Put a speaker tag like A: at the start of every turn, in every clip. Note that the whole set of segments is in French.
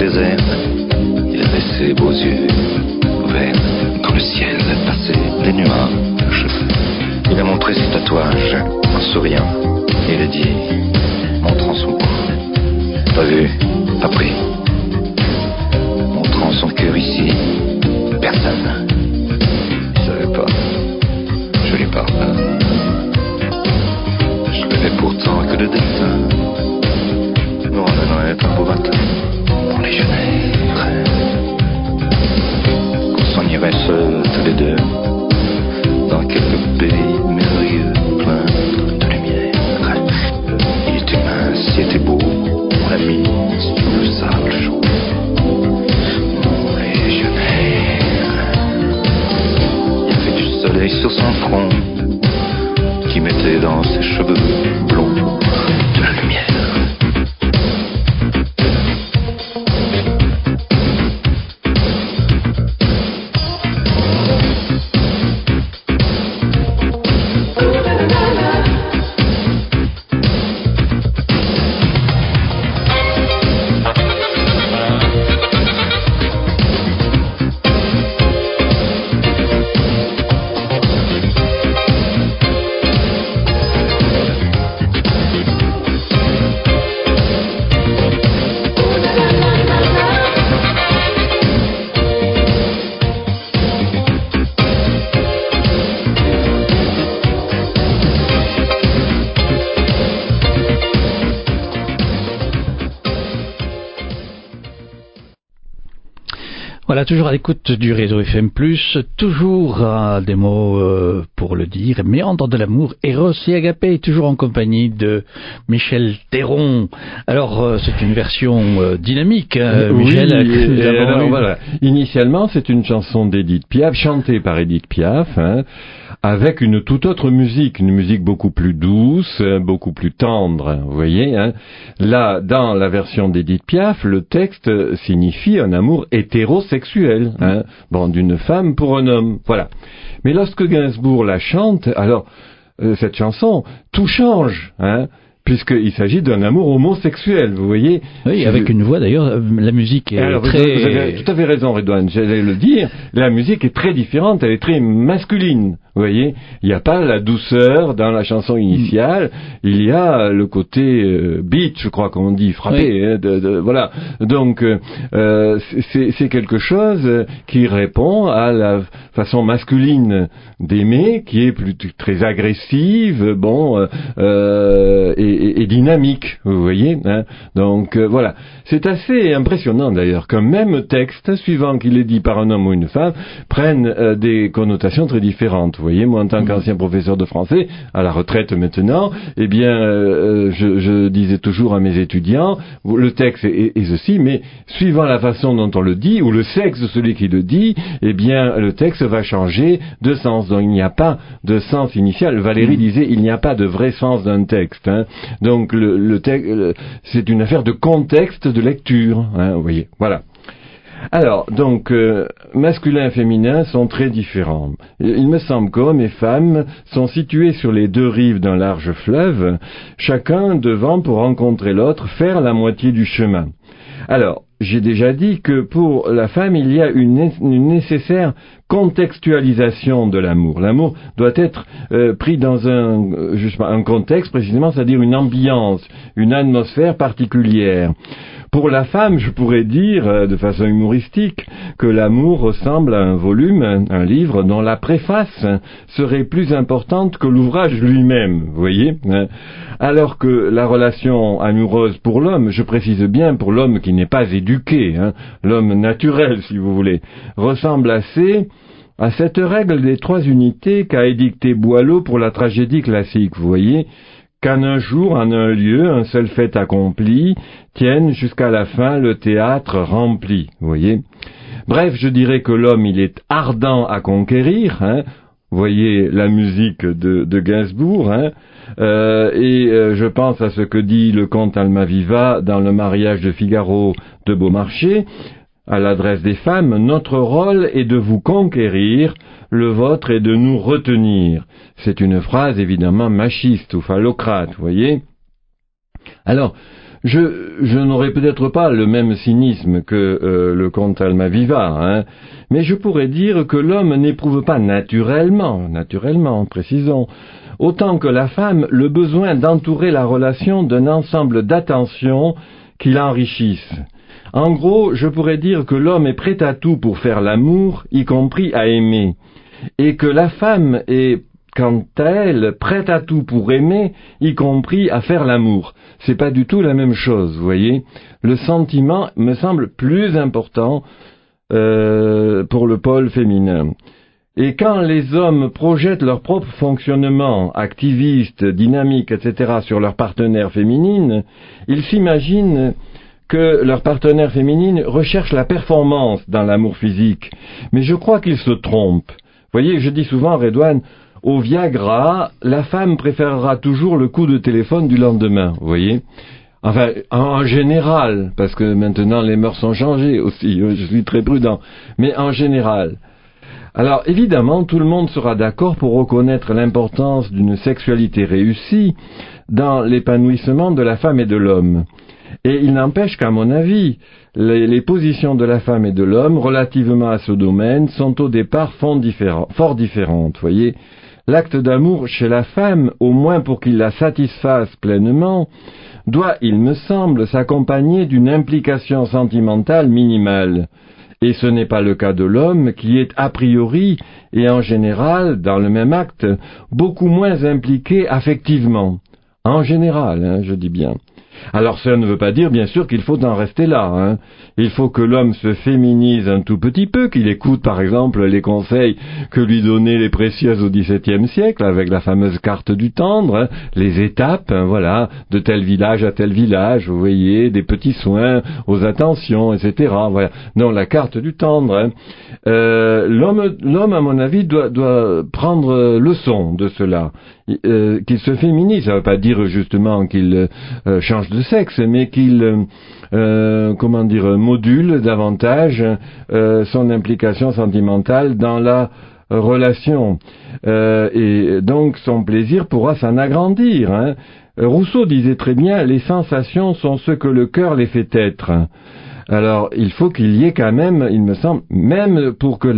A: désert, il avait ses beaux yeux ouverts. Dans le ciel passaient des nuages. Il a montré ses tatouages en souriant. Il a dit, montrant son cou. Pas vu, pas pris. Montrant son cœur ici, personne. Il savait pas. Je lui parle pas. Je rêvais pourtant que le destin nous ramènerait un beau matin. On déjeuner. Qu'on s'en irait seuls tous les deux dans quelques pays merveilleux, plein de lumière. Il était mince, il était beau, on l'a mis sur le sable chaud. Mon légionnaire. Il y avait du soleil sur son front qui mettait dans ses cheveux blonds de la lumière.
B: Voilà, toujours à l'écoute du réseau FM+, toujours des mots pour le dire, Méandre de l'amour, Eros et Agapé, toujours en compagnie de Michel Théron. Alors, c'est une version dynamique, Michel.
C: Oui, alors, voilà. Initialement, c'est une chanson d'Édith Piaf, chantée par Édith Piaf, avec une toute autre musique, une musique beaucoup plus douce, beaucoup plus tendre, vous voyez. Là, dans la version d'Édith Piaf, le texte signifie un amour hétérosexuel, bon, d'une femme pour un homme, voilà. Mais lorsque Gainsbourg la chante, alors, cette chanson, tout change, puisqu'il s'agit d'un amour homosexuel, vous voyez.
B: Oui, avec une voix d'ailleurs, la musique est
C: alors,
B: très...
C: Vous avez tout à fait raison, Redouane, j'allais le dire, la musique est très différente, elle est très masculine, vous voyez. Il n'y a pas la douceur dans la chanson initiale, il y a le côté beat, je crois qu'on dit, frappé, oui. Voilà. Donc, c'est quelque chose qui répond à la façon masculine d'aimer, qui est très agressive, bon, et dynamique, vous voyez. Donc, voilà. C'est assez impressionnant d'ailleurs qu'un même texte, suivant qu'il est dit par un homme ou une femme, prenne des connotations très différentes. Vous voyez, moi en tant qu'ancien professeur de français, à la retraite maintenant, eh bien, je disais toujours à mes étudiants, le texte est ceci, mais suivant la façon dont on le dit, ou le sexe de celui qui le dit, eh bien, le texte va changer de sens. Donc il n'y a pas de sens initial. Valérie disait, il n'y a pas de vrai sens d'un texte. Donc le texte, c'est une affaire de contexte de lecture. Vous voyez, voilà. Alors, donc, masculin et féminin sont très différents. Il me semble qu'hommes et femmes sont situés sur les deux rives d'un large fleuve, chacun devant, pour rencontrer l'autre, faire la moitié du chemin. Alors, j'ai déjà dit que pour la femme, il y a une nécessaire contextualisation de l'amour. L'amour doit être pris dans un contexte précisément, c'est-à-dire une ambiance, une atmosphère particulière. Pour la femme, je pourrais dire, de façon humoristique, que l'amour ressemble à un volume, un livre, dont la préface serait plus importante que l'ouvrage lui-même, vous voyez. Alors que la relation amoureuse pour l'homme, je précise bien pour l'homme qui n'est pas éduqué, l'homme naturel, si vous voulez, ressemble assez à cette règle des 3 unités qu'a édicté Boileau pour la tragédie classique, vous voyez, qu'en un jour, en un lieu, un seul fait accompli, tienne jusqu'à la fin le théâtre rempli, vous voyez. Bref, je dirais que l'homme, il est ardent à conquérir, vous voyez la musique de Gainsbourg, je pense à ce que dit le comte Almaviva dans Le mariage de Figaro de Beaumarchais, à l'adresse des femmes, notre rôle est de vous conquérir, le vôtre est de nous retenir. C'est une phrase évidemment machiste ou phallocrate, vous voyez. Alors, je n'aurais peut-être pas le même cynisme que le comte Almaviva, hein, mais je pourrais dire que l'homme n'éprouve pas naturellement, précisons, autant que la femme, le besoin d'entourer la relation d'un ensemble d'attentions qui l'enrichissent. En gros, je pourrais dire que l'homme est prêt à tout pour faire l'amour, y compris à aimer, et que la femme est, quant à elle, prête à tout pour aimer, y compris à faire l'amour. C'est pas du tout la même chose, vous voyez. Le sentiment me semble plus important pour le pôle féminin. Et quand les hommes projettent leur propre fonctionnement, activiste, dynamique, etc., sur leur partenaire féminine, ils s'imaginent que leur partenaire féminine recherche la performance dans l'amour physique. Mais je crois qu'ils se trompent. Vous voyez, je dis souvent, Redouane, au Viagra, la femme préférera toujours le coup de téléphone du lendemain, vous voyez. Enfin, en général, parce que maintenant les mœurs sont changées aussi, je suis très prudent, mais en général. Alors, évidemment, tout le monde sera d'accord pour reconnaître l'importance d'une sexualité réussie dans l'épanouissement de la femme et de l'homme. Et il n'empêche qu'à mon avis, les positions de la femme et de l'homme relativement à ce domaine sont au départ fort différentes, voyez. L'acte d'amour chez la femme, au moins pour qu'il la satisfasse pleinement, doit, il me semble, s'accompagner d'une implication sentimentale minimale. Et ce n'est pas le cas de l'homme qui est a priori et en général, dans le même acte, beaucoup moins impliqué affectivement. En général, hein, je dis bien. Alors ça ne veut pas dire bien sûr qu'il faut en rester là, hein. Il faut que l'homme se féminise un tout petit peu, qu'il écoute par exemple les conseils que lui donnaient les précieuses au XVIIe siècle avec la fameuse carte du tendre, hein, les étapes, hein, voilà, de tel village à tel village, vous voyez, des petits soins aux attentions, etc. Voilà. Non, la carte du tendre. Hein. L'homme, à mon avis, doit prendre leçon de cela. Qu'il se féminise, ça ne veut pas dire justement qu'il change de sexe, mais qu'il module davantage son implication sentimentale dans la relation. Et donc son plaisir pourra s'en agrandir. Hein. Rousseau disait très bien, les sensations sont ce que le cœur les fait être. Alors, il faut qu'il y ait quand même, il me semble, même pour que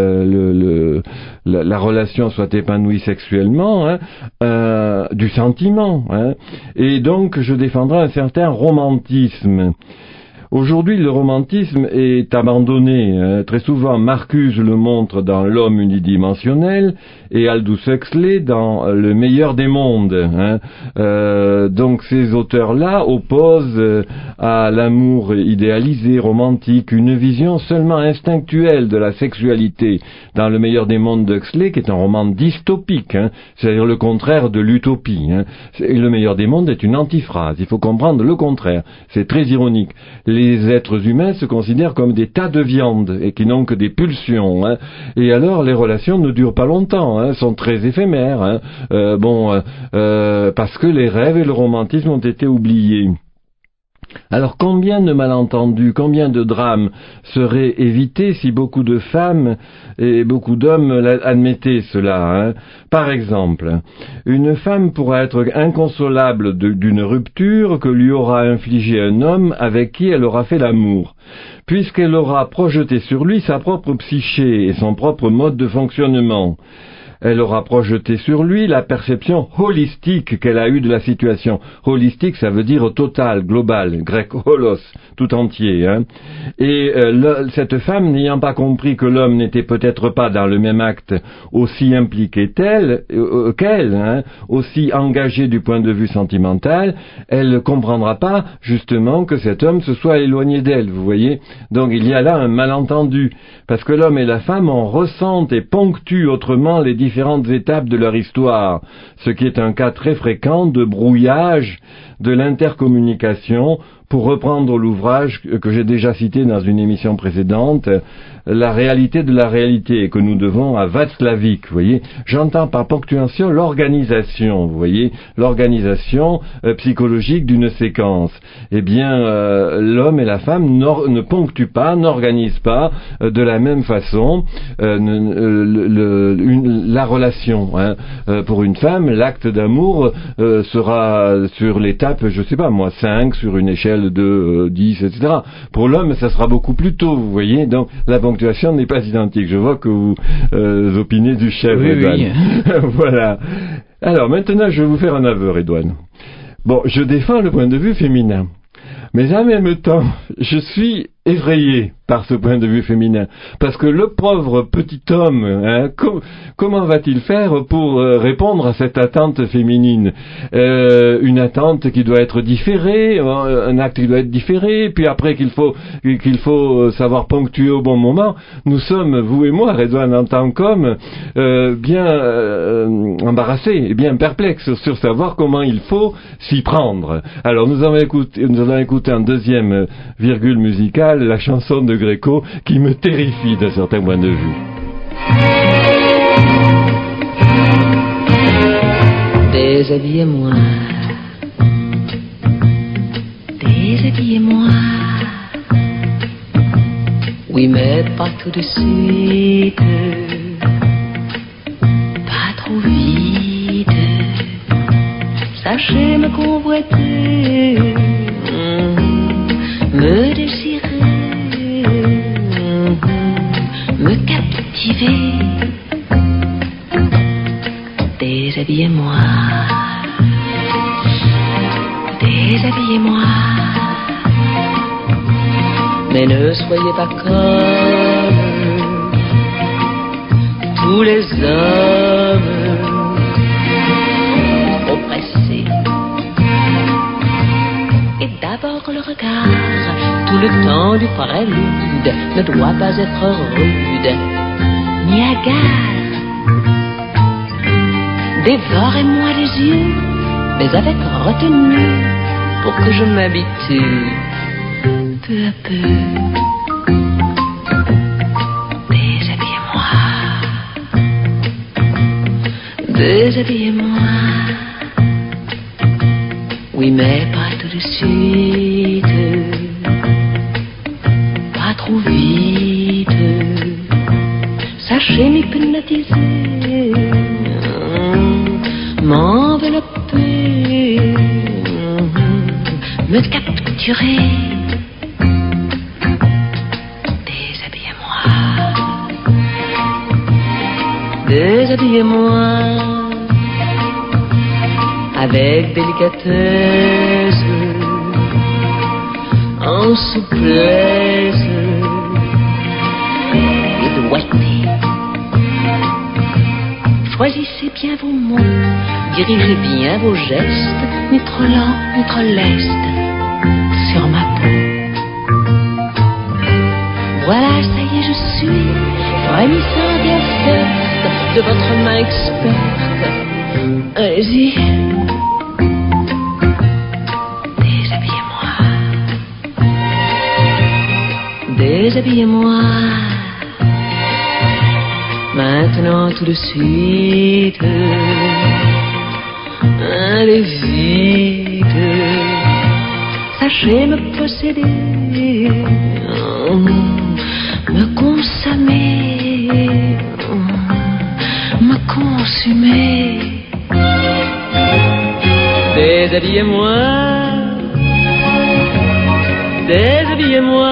C: la relation soit épanouie sexuellement, hein, du sentiment. Hein. Et donc, je défendrai un certain romantisme. Aujourd'hui, le romantisme est abandonné. Hein. Très souvent, Marcuse le montre dans L'homme unidimensionnel et Aldous Huxley dans Le meilleur des mondes. Hein. Donc ces auteurs-là opposent à l'amour idéalisé, romantique, une vision seulement instinctuelle de la sexualité dans Le meilleur des mondes d'Huxley, qui est un roman dystopique, hein, c'est-à-dire le contraire de l'utopie. Hein. Le meilleur des mondes est une antiphrase. Il faut comprendre le contraire. C'est très ironique. Les êtres humains se considèrent comme des tas de viande et qui n'ont que des pulsions. Hein. Et alors les relations ne durent pas longtemps, hein, sont très éphémères. Hein. Parce que les rêves et le romantisme ont été oubliés. Alors combien de malentendus, combien de drames seraient évités si beaucoup de femmes et beaucoup d'hommes admettaient cela, hein. Par exemple, une femme pourra être inconsolable d'une rupture que lui aura infligée un homme avec qui elle aura fait l'amour, puisqu'elle aura projeté sur lui sa propre psyché et son propre mode de fonctionnement. Elle aura projeté sur lui la perception holistique qu'elle a eue de la situation. Holistique, ça veut dire total, global, grec holos, tout entier. Hein. Et cette femme, n'ayant pas compris que l'homme n'était peut-être pas dans le même acte aussi impliqué qu'elle, hein, aussi engagé du point de vue sentimental, elle ne comprendra pas justement que cet homme se soit éloigné d'elle, vous voyez. Donc il y a là un malentendu, parce que l'homme et la femme en ressentent et ponctuent autrement les différentes étapes de leur histoire, ce qui est un cas très fréquent de brouillage de l'intercommunication pour reprendre l'ouvrage que j'ai déjà cité dans une émission précédente, La réalité de la réalité, que nous devons à Václavic, vous voyez. J'entends par ponctuation l'organisation, vous voyez, l'organisation psychologique d'une séquence. Eh bien, l'homme et la femme ne ponctuent pas, n'organisent pas de la même façon la relation. Pour une femme, l'acte d'amour sera sur l'étape, je sais pas moi, 5 sur une échelle de 10, etc. Pour l'homme, ça sera beaucoup plus tôt, vous voyez. Donc, la ponctuation n'est pas identique. Je vois que vous opinez du chef,
B: oui,
C: Redouane.
B: oui.
C: Voilà. Alors, maintenant, je vais vous faire un aveu, Redouane. Bon, je défends le point de vue féminin. Mais en même temps, je suis effrayé par ce point de vue féminin. Parce que le pauvre petit homme, comment va-t-il faire pour répondre à cette attente féminine? Une attente qui doit être différée, un acte qui doit être différé, puis après qu'il faut savoir ponctuer au bon moment. Nous sommes, vous et moi, Redouane, en tant qu'hommes, bien embarrassés et bien perplexes sur savoir comment il faut s'y prendre. Alors nous allons écouter en deuxième virgule musicale la chanson de Gréco qui me terrifie d'un certain point de vue.
D: Déshabillez-moi, déshabillez-moi. Oui, mais pas tout de suite, pas trop vite. Sachez me convoiter, me désirer, me captiver. Déshabillez-moi, déshabillez-moi. Mais ne soyez pas comme tous les hommes, trop pressés. Et d'abord le regard, tout le temps du prélude, ne doit pas être rude, ni hagard. Dévorez-moi les yeux, mais avec retenue, pour que je m'habitue peu à peu. Déshabillez-moi, déshabillez-moi. Oui, mais pas tout de suite, pas trop vite. Sachez m'hypnotiser, m'envelopper, me capturer. Déshabillez-moi, déshabillez-moi. Avec délicatesse, en souplesse et doigté. Choisissez bien vos mots, dirigez bien vos gestes, ni trop lent, ni trop leste, sur ma peau. Voilà, ça y est, je suis frémissante et offerte de votre main experte. Allez-y. Déshabillez-moi, déshabillez-moi. Maintenant tout de suite, allez vite, sachez me posséder, me consommer, me consumer. Déshabillez-moi, déshabillez-moi.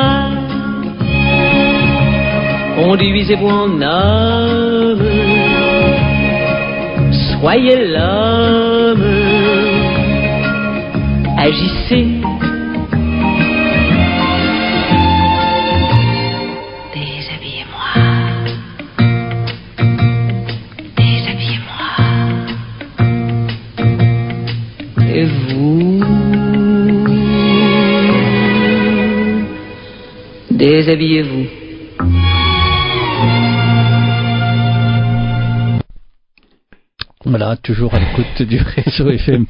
D: Conduisez-vous en homme, soyez l'homme, agissez. Déshabillez-moi, déshabillez-moi. Et vous, déshabillez-vous.
B: Voilà, Voilà, toujours à l'écoute du réseau FM+.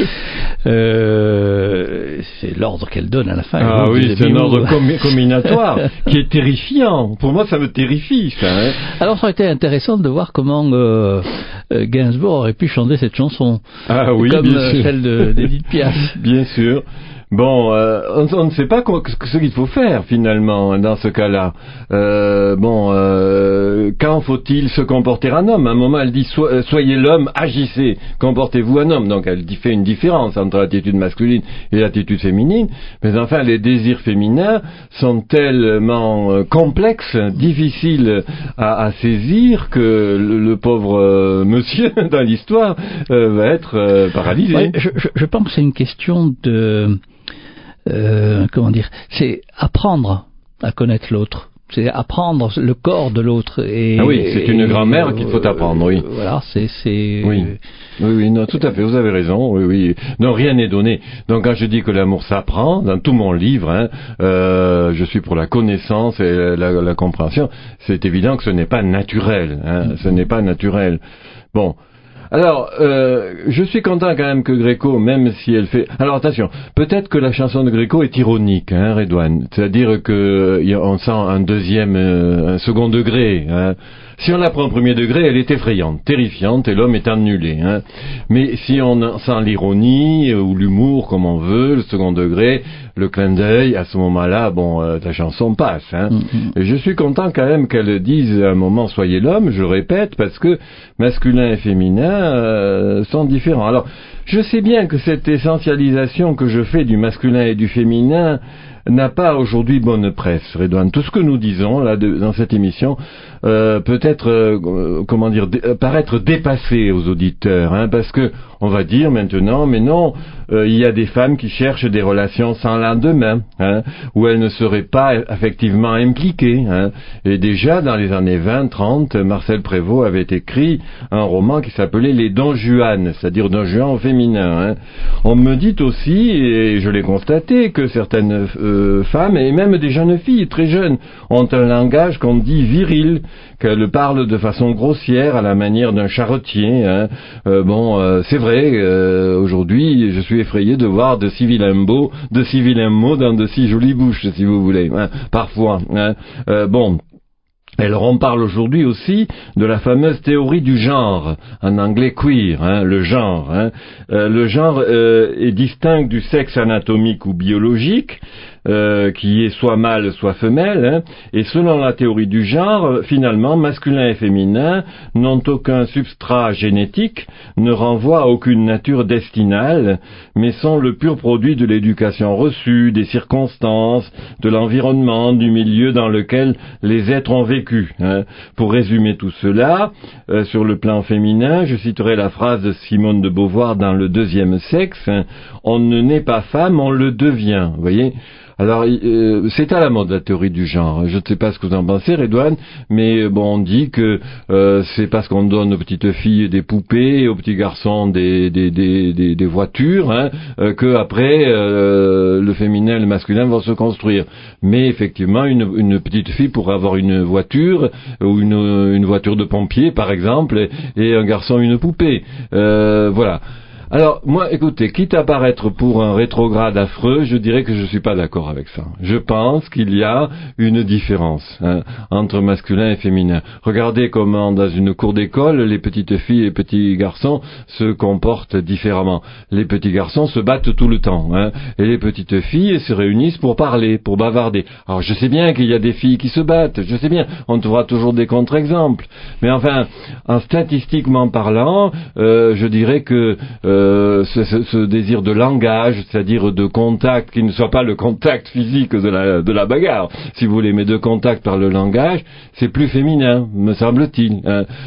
B: C'est l'ordre qu'elle donne à la fin.
C: Ah oui, c'est un ordre combinatoire qui est terrifiant. Pour moi, ça me terrifie, ça. Hein.
B: Alors, ça aurait été intéressant de voir comment Gainsbourg aurait pu chanter cette chanson.
C: Ah oui,
B: comme
C: bien sûr.
B: Celle d'Edith Piaf.
C: Bien sûr. Bon, on ne sait pas ce qu'il faut faire finalement dans ce cas-là. Quand faut-il se comporter un homme? À un moment, elle dit soyez l'homme, agissez, comportez-vous un homme. Donc, elle fait une différence entre l'attitude masculine et l'attitude féminine. Mais enfin, les désirs féminins sont tellement complexes, difficiles à saisir que le pauvre monsieur dans l'histoire va être paralysé.
B: Ouais, je pense que c'est une question de c'est apprendre à connaître l'autre, c'est apprendre le corps de l'autre.
C: Ah oui, c'est une grand-mère qu'il faut apprendre, oui.
B: Voilà, c'est...
C: Oui, non, tout à fait, vous avez raison, oui. Non, rien n'est donné. Donc quand je dis que l'amour s'apprend, dans tout mon livre, je suis pour la connaissance et la compréhension, c'est évident que ce n'est pas naturel, ce n'est pas naturel. Bon. Alors, je suis content quand même que Gréco, même si elle fait... Alors attention, peut-être que la chanson de Gréco est ironique, Redouane. C'est-à-dire que on sent un second degré. Si on la prend au premier degré, elle est effrayante, terrifiante, et l'homme est annulé. Mais si on sent l'ironie ou l'humour, comme on veut, le second degré, le clin d'œil, à ce moment-là, la chanson passe. Et je suis content quand même qu'elle dise à un moment soyez l'homme, je le répète, parce que masculin et féminin sont différents. Alors, je sais bien que cette essentialisation que je fais du masculin et du féminin n'a pas aujourd'hui bonne presse, Redouane. Tout ce que nous disons là dans cette émission peut-être paraître dépassé aux auditeurs, parce que on va dire maintenant, mais non, il y a des femmes qui cherchent des relations sans lendemain, où elles ne seraient pas effectivement impliquées. Et déjà dans les années 20-30, Marcel Prévost avait écrit un roman qui s'appelait Les Don Juan, c'est-à-dire Don Juan au féminin. On me dit aussi, et je l'ai constaté, que certaines femmes, et même des jeunes filles très jeunes, ont un langage qu'on dit viril, qu'elles parlent de façon grossière à la manière d'un charretier. C'est vrai, aujourd'hui, je suis effrayé de voir de si vilains mots dans de si jolies bouches, si vous voulez, parfois. Alors on parle aujourd'hui aussi de la fameuse théorie du genre, en anglais queer, le genre. Le genre est distinct du sexe anatomique ou biologique, qui est soit mâle soit femelle, et selon la théorie du genre, finalement, masculin et féminin n'ont aucun substrat génétique, ne renvoient à aucune nature destinale, mais sont le pur produit de l'éducation reçue, des circonstances, de l'environnement, du milieu dans lequel les êtres ont vécu. Pour résumer tout cela, sur le plan féminin, je citerai la phrase de Simone de Beauvoir dans Le Deuxième Sexe, on ne naît pas femme, on le devient. Vous voyez ? Alors, c'est à la mode la théorie du genre. Je ne sais pas ce que vous en pensez, Redouane, mais on dit que c'est parce qu'on donne aux petites filles des poupées et aux petits garçons des voitures, que après le féminin et le masculin vont se construire. Mais effectivement, une petite fille pourrait avoir une voiture ou une voiture de pompier, par exemple, et un garçon une poupée. Voilà. Alors, moi, écoutez, quitte à paraître pour un rétrograde affreux, je dirais que je suis pas d'accord avec ça. Je pense qu'il y a une différence entre masculin et féminin. Regardez comment, dans une cour d'école, les petites filles et les petits garçons se comportent différemment. Les petits garçons se battent tout le temps, et les petites filles se réunissent pour parler, pour bavarder. Alors, je sais bien qu'il y a des filles qui se battent, je sais bien, on trouvera toujours des contre-exemples. Mais enfin, en statistiquement parlant, je dirais que ce désir de langage, c'est-à-dire de contact, qui ne soit pas le contact physique de la bagarre, si vous voulez, mais de contact par le langage, c'est plus féminin, me semble-t-il.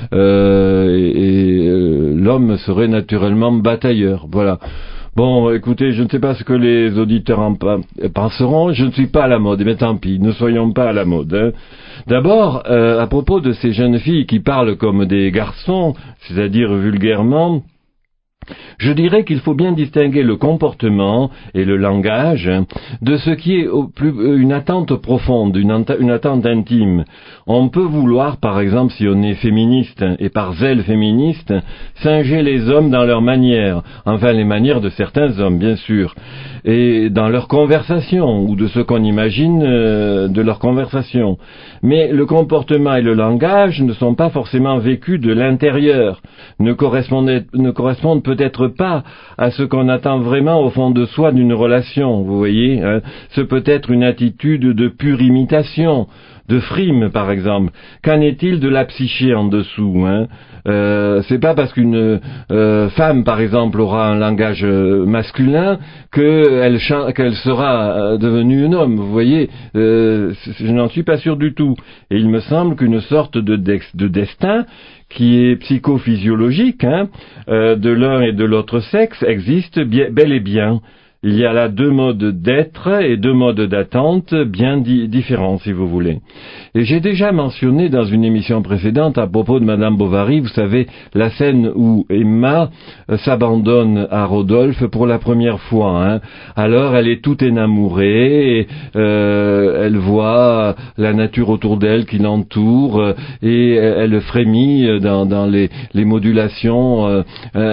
C: L'homme serait naturellement batailleur. Voilà. Bon, écoutez, je ne sais pas ce que les auditeurs en penseront, je ne suis pas à la mode, mais tant pis, ne soyons pas à la mode. D'abord, à propos de ces jeunes filles qui parlent comme des garçons, c'est-à-dire vulgairement, Je dirais qu'il faut bien distinguer le comportement et le langage de ce qui est une attente profonde, une attente intime. On peut vouloir, par exemple, si on est féministe, et par zèle féministe, singer les hommes dans leurs manières, enfin les manières de certains hommes, bien sûr, et dans leur conversation, ou de ce qu'on imagine de leur conversation. Mais le comportement et le langage ne sont pas forcément vécus de l'intérieur, ne correspondent peut-être pas à ce qu'on attend vraiment au fond de soi d'une relation, vous voyez, hein. Ce peut être une attitude de pure imitation, de frime par exemple. Qu'en est-il de la psyché en dessous, hein? C'est pas parce qu'une femme par exemple aura un langage masculin qu'elle sera devenue un homme, vous voyez, je n'en suis pas sûr du tout. Et il me semble qu'une sorte de destin qui est psychophysiologique, hein, de l'un et de l'autre sexe existe bel et bien. Il y a là deux modes d'être et deux modes d'attente bien différents, si vous voulez. Et j'ai déjà mentionné dans une émission précédente à propos de Madame Bovary, vous savez, la scène où Emma s'abandonne à Rodolphe pour la première fois, hein. Alors elle est toute énamourée, et, elle voit la nature autour d'elle qui l'entoure, et elle frémit dans les modulations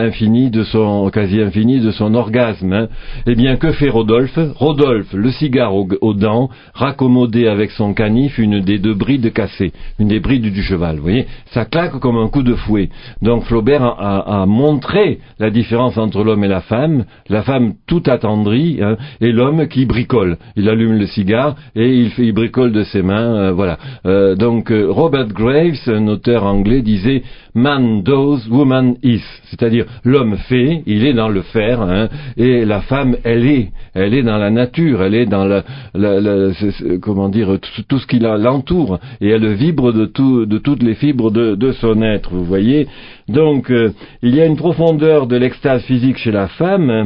C: quasi infinies de son orgasme, hein. Eh bien, que fait Rodolphe? Rodolphe, le cigare aux dents, raccommodé avec son canif une des deux brides cassées, une des brides du cheval, vous voyez, ça claque comme un coup de fouet. Donc Flaubert a montré la différence entre l'homme et la femme tout attendrie, hein, et l'homme qui bricole. Il allume le cigare et il bricole de ses mains, voilà. Donc Robert Graves, un auteur anglais, disait Man does, woman is, c'est-à-dire l'homme fait, il est dans le faire, hein, et la femme, elle est dans la nature, elle est dans comment dire, tout ce qui l'entoure, et elle vibre de toutes les fibres de son être, vous voyez. Donc il y a une profondeur de l'extase physique chez la femme,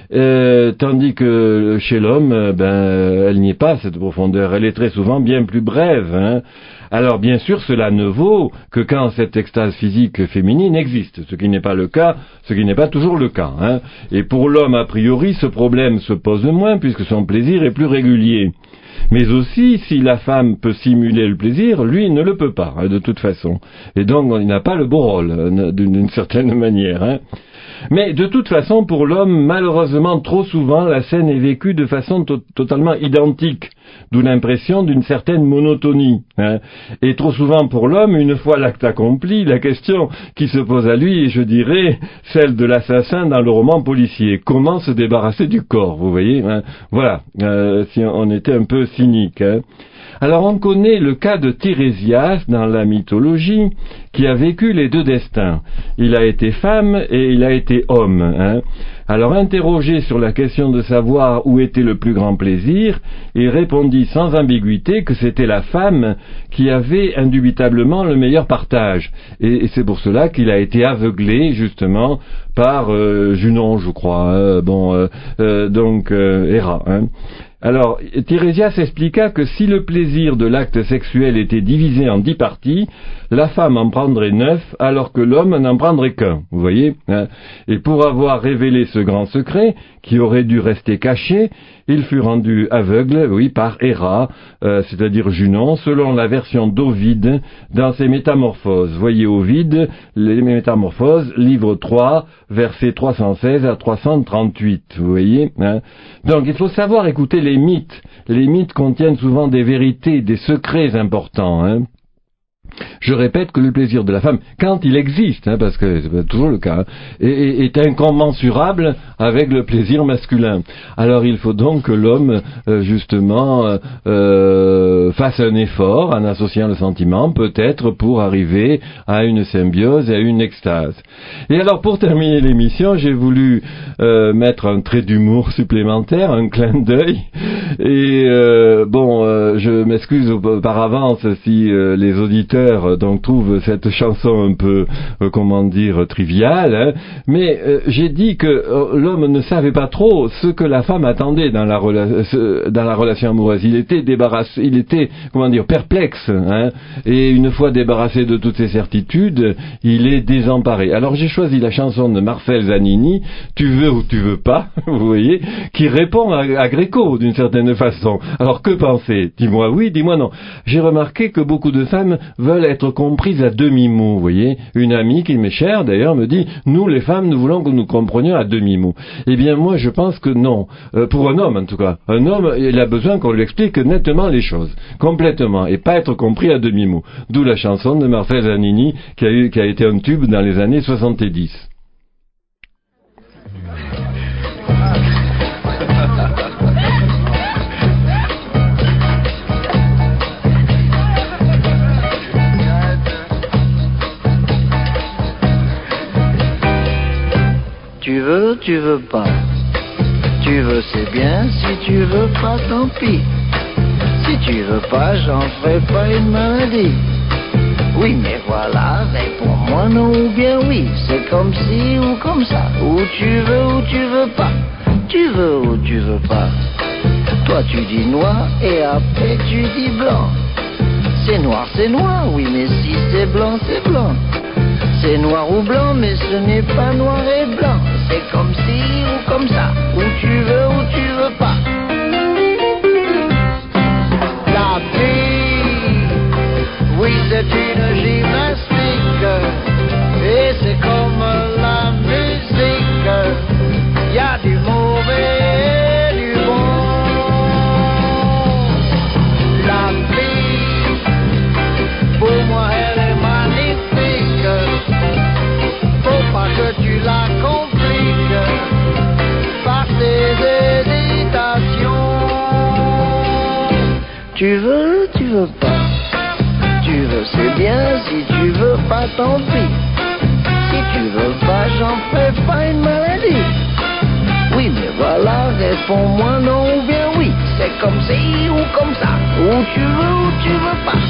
C: tandis que chez l'homme, elle n'y est pas, cette profondeur, elle est très souvent bien plus brève, hein. Alors bien sûr, cela ne vaut que quand cette extase physique féminine existe, ce qui n'est pas toujours le cas, hein. Et pour l'homme, a priori, ce problème se pose moins puisque son plaisir est plus régulier. Mais aussi, si la femme peut simuler le plaisir, lui ne le peut pas, hein, de toute façon. Et donc, il n'a pas le beau rôle, d'une certaine manière, hein. Mais de toute façon, pour l'homme, malheureusement, trop souvent, la scène est vécue de façon totalement identique, d'où l'impression d'une certaine monotonie, hein. Et trop souvent pour l'homme, une fois l'acte accompli, la question qui se pose à lui est, je dirais, celle de l'assassin dans le roman policier. Comment se débarrasser du corps, vous voyez, hein. Voilà, si on était un peu cynique, hein. Alors on connaît le cas de Tirésias dans la mythologie, qui a vécu les deux destins. Il a été femme et il a été homme, hein. Alors interrogé sur la question de savoir où était le plus grand plaisir, il répondit sans ambiguïté que c'était la femme qui avait indubitablement le meilleur partage. Et c'est pour cela qu'il a été aveuglé justement par Junon, je crois, hein. Donc Héra, hein. Alors, Tirésias expliqua que si le plaisir de l'acte sexuel était divisé en 10 parties, la femme en prendrait 9, alors que l'homme n'en prendrait qu'un, vous voyez, hein. Et pour avoir révélé ce grand secret, qui aurait dû rester caché, il fut rendu aveugle, oui, par Héra, c'est-à-dire Junon, selon la version d'Ovide dans ses Métamorphoses. Voyez Ovide, les Métamorphoses, livre 3, versets 316 à 338, vous voyez, hein. Donc il faut savoir écouter les mythes. Les mythes contiennent souvent des vérités, des secrets importants, hein. Je répète que le plaisir de la femme, quand il existe, hein, parce que c'est pas toujours le cas, hein, est incommensurable avec le plaisir masculin. Alors il faut donc que l'homme, justement, fasse un effort en associant le sentiment, peut-être pour arriver à une symbiose et à une extase. Et alors pour terminer l'émission, j'ai voulu mettre un trait d'humour supplémentaire, un clin d'œil, et je m'excuse par avance si les auditeurs auditeurs donc trouvent cette chanson un peu, triviale, hein, mais j'ai dit que l'homme ne savait pas trop ce que la femme attendait dans la relation amoureuse. Il était débarrassé, perplexe, hein, et une fois débarrassé de toutes ses certitudes, il est désemparé. Alors j'ai choisi la chanson de Marcel Zanini, Tu veux ou tu veux pas, vous voyez, qui répond à Gréco d'une certaine façon. Alors que penser? Dis-moi oui, dis-moi non. J'ai remarqué que beaucoup de femmes veulent être comprises à demi-mot, vous voyez. Une amie qui m'est chère d'ailleurs me dit, nous les femmes, nous voulons que nous comprenions à demi-mot. Eh bien moi je pense que non. Pour un homme en tout cas. Un homme, il a besoin qu'on lui explique nettement les choses, complètement, et pas être compris à demi-mot. D'où la chanson de Marcel Zanini qui a été un tube dans les années 70.
E: Tu veux pas. Tu veux c'est bien, si tu veux pas tant pis. Si tu veux pas, j'en ferai pas une maladie. Oui mais voilà, réponds-moi non ou bien oui. C'est comme si ou comme ça. Ou tu veux pas. Tu veux ou tu veux pas. Toi tu dis noir et après tu dis blanc. C'est noir, oui mais si c'est blanc, c'est blanc. C'est noir ou blanc, mais ce n'est pas noir et blanc. C'est comme si ou comme ça, ou tu veux pas. La vie, oui c'est une gymnastique, et c'est comme la musique, y a du mauvais et du bon. La vie, pour moi elle est magnifique. Faut pas que tu la compliques par tes hésitations. Tu veux pas. Tu veux c'est bien, si tu veux pas tant pis. Si tu veux pas, j'en ferai pas une maladie. Oui mais voilà, réponds-moi non ou bien oui. C'est comme si ou comme ça. Ou tu veux pas.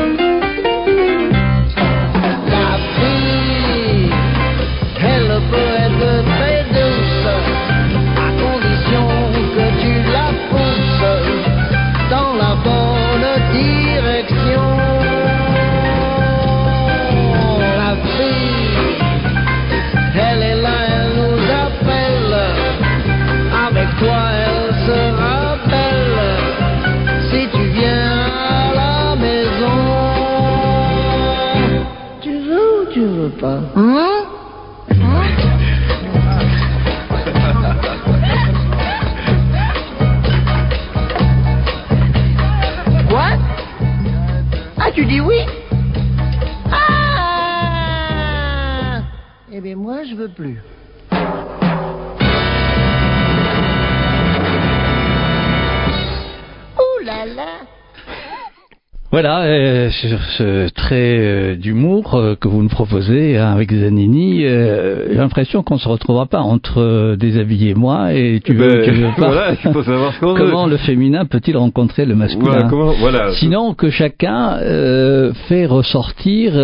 E: Elle peut être très douce, à condition que tu la pousses dans la bonne direction. La fille, elle est là, elle nous appelle. Avec toi, elle sera belle. Si tu viens à la maison, tu veux ou tu veux pas? Tu dis oui? Ah! Eh bien, moi, je veux plus. Ouh là là!
B: Voilà, sur ce trait d'humour que vous nous proposez avec Zanini, j'ai l'impression qu'on ne se retrouvera pas entre Déshabillé moi et tu veux pas.
C: Voilà, il faut savoir ce qu'on
B: Comment le féminin peut-il rencontrer le masculin?
C: Voilà.
B: Sinon que chacun fait ressortir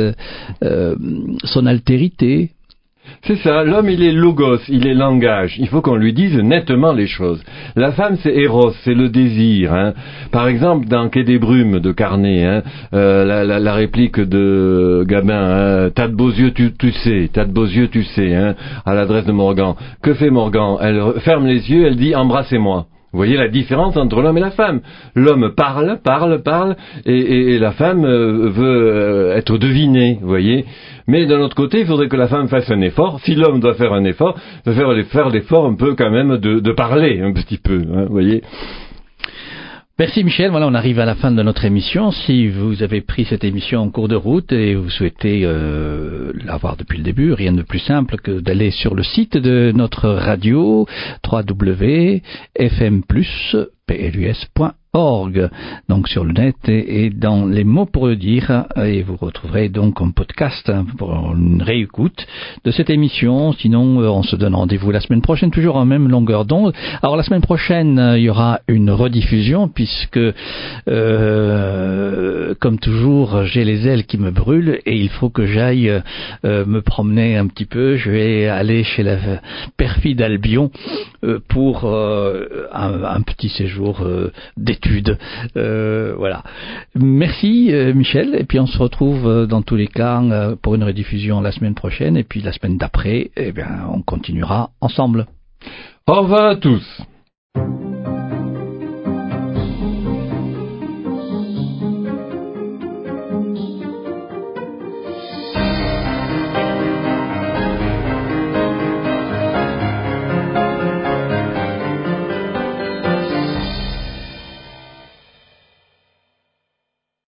B: son altérité.
C: C'est ça, l'homme il est logos, il est langage, il faut qu'on lui dise nettement les choses. La femme c'est Eros, c'est le désir. Hein. Par exemple dans Quai des Brumes de Carnet, hein, la réplique de Gabin, hein, t'as de beaux yeux tu sais, t'as de beaux yeux tu sais, hein, à l'adresse de Morgan. Que fait Morgan? Elle ferme les yeux, elle dit embrassez-moi. Vous voyez la différence entre l'homme et la femme. L'homme parle, et la femme veut être devinée, vous voyez. Mais d'un autre côté, il faudrait que la femme fasse un effort. Si l'homme doit faire un effort, de faire l'effort un peu quand même de parler un petit peu, hein, vous voyez.
B: Merci Michel, voilà on arrive à la fin de notre émission. Si vous avez pris cette émission en cours de route et vous souhaitez l'avoir depuis le début, rien de plus simple que d'aller sur le site de notre radio www.fmplus.fm donc sur le net et dans les mots pour le dire, et vous retrouverez donc un podcast pour une réécoute de cette émission. Sinon, on se donne rendez-vous la semaine prochaine, toujours en même longueur d'onde. Alors la semaine prochaine, il y aura une rediffusion puisque, comme toujours, j'ai les ailes qui me brûlent et il faut que j'aille me promener un petit peu. Je vais aller chez la perfide Albion pour un petit séjour d'études. Voilà. Merci Michel, et puis on se retrouve dans tous les cas pour une rediffusion la semaine prochaine, et puis la semaine d'après, on continuera ensemble.
C: Au revoir à tous.